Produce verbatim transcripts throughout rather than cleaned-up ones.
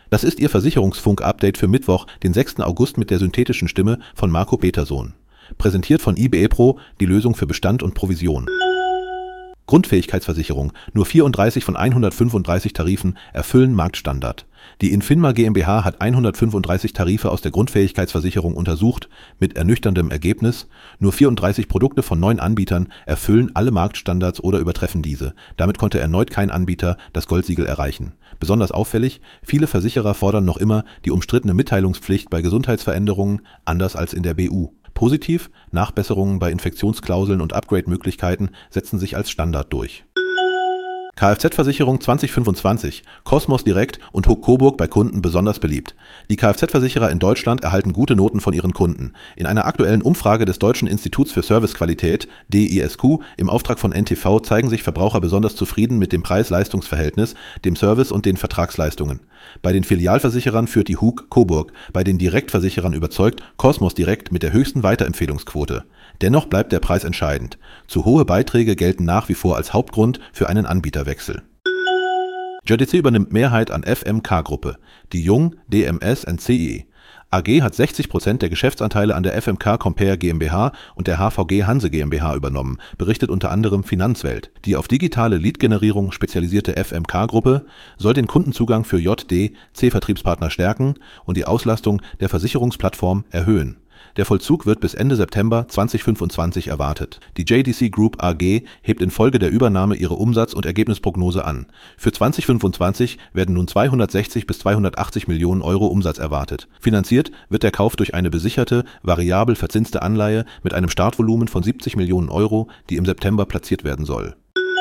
Das ist Ihr Versicherungsfunk-Update für Mittwoch, den sechsten August mit der synthetischen Stimme von Marco Petersohn. Präsentiert von I B E Pro, die Lösung für Bestand und Provision. Grundfähigkeitsversicherung. Nur vierunddreißig von hundertfünfunddreißig Tarifen erfüllen Marktstandard. Die Infinma GmbH hat hundertfünfunddreißig Tarife aus der Grundfähigkeitsversicherung untersucht, mit ernüchterndem Ergebnis: Nur vierunddreißig Produkte von neun Anbietern erfüllen alle Marktstandards oder übertreffen diese. Damit konnte erneut kein Anbieter das Goldsiegel erreichen. Besonders auffällig: Viele Versicherer fordern noch immer die umstrittene Mitteilungspflicht bei Gesundheitsveränderungen, anders als in der B U. Positiv: Nachbesserungen bei Infektionsklauseln und Upgrade-Möglichkeiten setzen sich als Standard durch. Kfz-Versicherung zwanzig fünfundzwanzig. Cosmos Direkt und Huck Coburg bei Kunden besonders beliebt. Die Kfz-Versicherer in Deutschland erhalten gute Noten von ihren Kunden. In einer aktuellen Umfrage des Deutschen Instituts für Servicequalität D I S Q im Auftrag von N T V zeigen sich Verbraucher besonders zufrieden mit dem Preis-Leistungs-Verhältnis, dem Service und den Vertragsleistungen. Bei den Filialversicherern führt die Huck Coburg, bei den Direktversicherern überzeugt Cosmos Direkt mit der höchsten Weiterempfehlungsquote. Dennoch bleibt der Preis entscheidend. Zu hohe Beiträge gelten nach wie vor als Hauptgrund für einen Anbieterwechsel. J D C übernimmt Mehrheit an F M K-Gruppe. Die Jung, D M S und C I E A G hat sechzig Prozent der Geschäftsanteile an der F M K Compare GmbH und der H V G Hanse GmbH übernommen, berichtet unter anderem Finanzwelt. Die auf digitale Lead-Generierung spezialisierte F M K-Gruppe soll den Kundenzugang für J D C-Vertriebspartner stärken und die Auslastung der Versicherungsplattform erhöhen. Der Vollzug wird bis Ende September zweitausendfünfundzwanzig erwartet. Die J D C Group A G hebt infolge der Übernahme ihre Umsatz- und Ergebnisprognose an. Für zweitausendfünfundzwanzig werden nun zweihundertsechzig bis zweihundertachtzig Millionen Euro Umsatz erwartet. Finanziert wird der Kauf durch eine besicherte, variabel verzinste Anleihe mit einem Startvolumen von siebzig Millionen Euro, die im September platziert werden soll.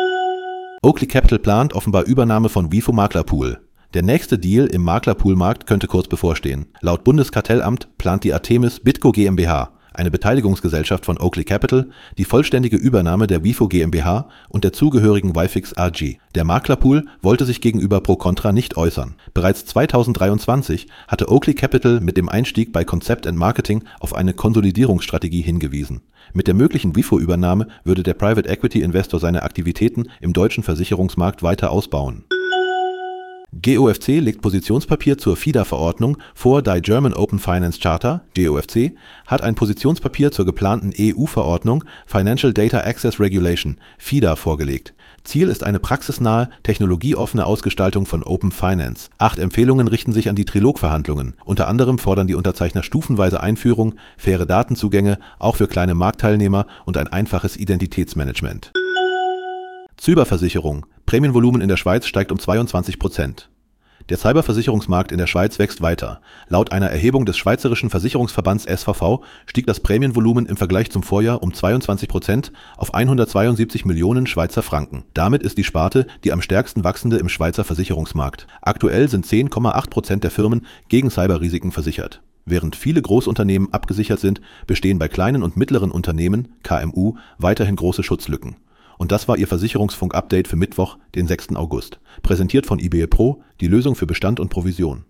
Oakley Capital plant offenbar Übernahme von Wifo Maklerpool. Der nächste Deal im Maklerpoolmarkt könnte kurz bevorstehen. Laut Bundeskartellamt plant die Artemis Bitco GmbH, eine Beteiligungsgesellschaft von Oakley Capital, die vollständige Übernahme der Wifo GmbH und der zugehörigen Wifix A G. Der Maklerpool wollte sich gegenüber Pro Contra nicht äußern. Bereits zweitausenddreiundzwanzig hatte Oakley Capital mit dem Einstieg bei Concept and Marketing auf eine Konsolidierungsstrategie hingewiesen. Mit der möglichen Wifo-Übernahme würde der Private Equity Investor seine Aktivitäten im deutschen Versicherungsmarkt weiter ausbauen. G O F C legt Positionspapier zur F I D A-Verordnung vor. Die German Open Finance Charter, G O F C, hat ein Positionspapier zur geplanten E U-Verordnung Financial Data Access Regulation, F I D A, vorgelegt. Ziel ist eine praxisnahe, technologieoffene Ausgestaltung von Open Finance. Acht Empfehlungen richten sich an die Trilogverhandlungen. Unter anderem fordern die Unterzeichner stufenweise Einführung, faire Datenzugänge, auch für kleine Marktteilnehmer und ein einfaches Identitätsmanagement. Cyberversicherung. Prämienvolumen in der Schweiz steigt um zweiundzwanzig Prozent. Der Cyberversicherungsmarkt in der Schweiz wächst weiter. Laut einer Erhebung des Schweizerischen Versicherungsverbands S V V stieg das Prämienvolumen im Vergleich zum Vorjahr um zweiundzwanzig Prozent auf hundertzweiundsiebzig Millionen Schweizer Franken. Damit ist die Sparte die am stärksten wachsende im Schweizer Versicherungsmarkt. Aktuell sind zehn Komma acht Prozent der Firmen gegen Cyberrisiken versichert. Während viele Großunternehmen abgesichert sind, bestehen bei kleinen und mittleren Unternehmen, K M U, weiterhin große Schutzlücken. Und das war Ihr Versicherungsfunk-Update für Mittwoch, den sechsten August. Präsentiert von I B E Pro, die Lösung für Bestand und Provision.